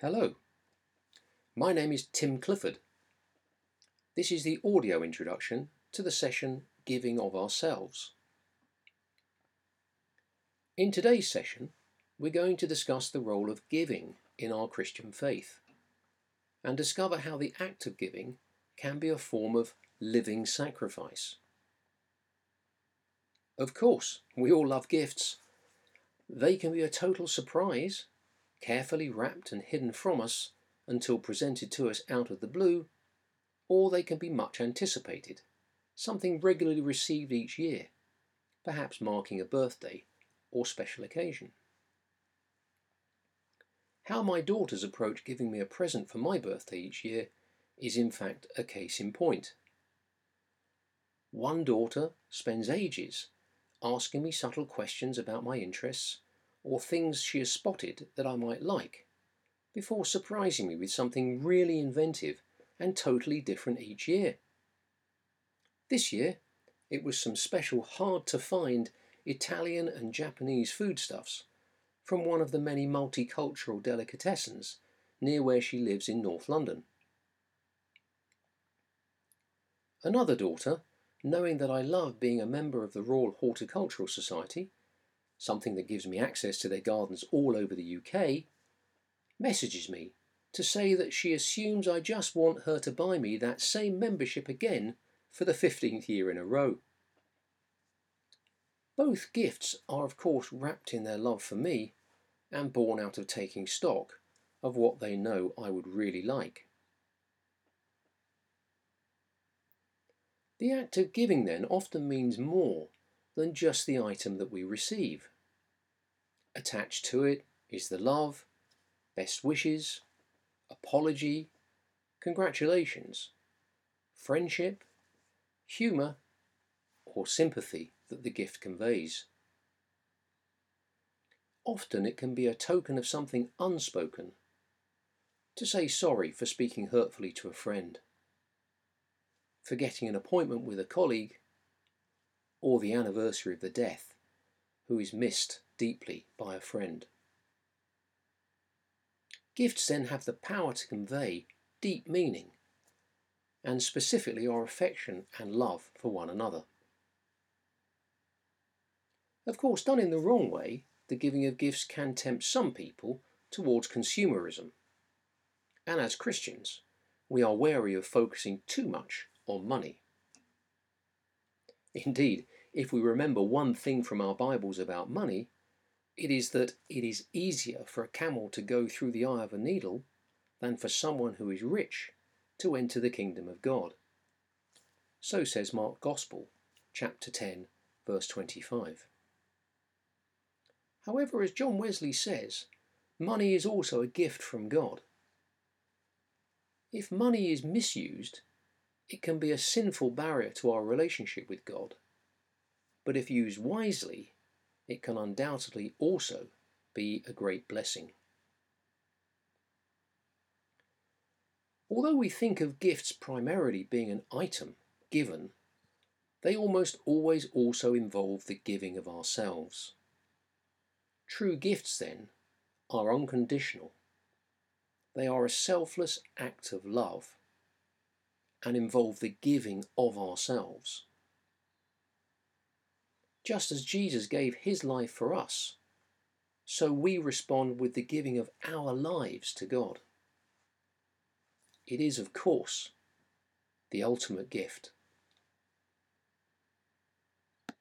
Hello, my name is Tim Clifford. This is the audio introduction to the session Giving of Ourselves. In today's session, we're going to discuss the role of giving in our Christian faith and discover how the act of giving can be a form of living sacrifice. Of course, we all love gifts. They can be a total surprise, carefully wrapped and hidden from us until presented to us out of the blue, or they can be much anticipated, something regularly received each year, perhaps marking a birthday or special occasion. How my daughters approach giving me a present for my birthday each year is in fact a case in point. One daughter spends ages asking me subtle questions about my interests or things she has spotted that I might like, before surprising me with something really inventive and totally different each year. This year, it was some special hard-to-find Italian and Japanese foodstuffs from one of the many multicultural delicatessens near where she lives in North London. Another daughter, knowing that I love being a member of the Royal Horticultural Society, something that gives me access to their gardens all over the UK, messages me to say that she assumes I just want her to buy me that same membership again for the 15th year in a row. Both gifts are of course wrapped in their love for me and born out of taking stock of what they know I would really like. The act of giving then often means more than just the item that we receive. Attached to it is the love, best wishes, apology, congratulations, friendship, humour, or sympathy that the gift conveys. Often it can be a token of something unspoken, to say sorry for speaking hurtfully to a friend, forgetting an appointment with a colleague, or the anniversary of the death who is missed deeply by a friend. Gifts then have the power to convey deep meaning, and specifically our affection and love for one another. Of course, done in the wrong way, the giving of gifts can tempt some people towards consumerism. And as Christians, we are wary of focusing too much on money. Indeed, if we remember one thing from our Bibles about money, it is that it is easier for a camel to go through the eye of a needle than for someone who is rich to enter the kingdom of God. So says Mark Gospel, chapter 10, verse 25. However, as John Wesley says, money is also a gift from God. If money is misused, it can be a sinful barrier to our relationship with God. But if used wisely, it can undoubtedly also be a great blessing. Although we think of gifts primarily being an item given, they almost always also involve the giving of ourselves. True gifts, then, are unconditional. They are a selfless act of love and involve the giving of ourselves. Just as Jesus gave his life for us, so we respond with the giving of our lives to God. It is, of course, the ultimate gift.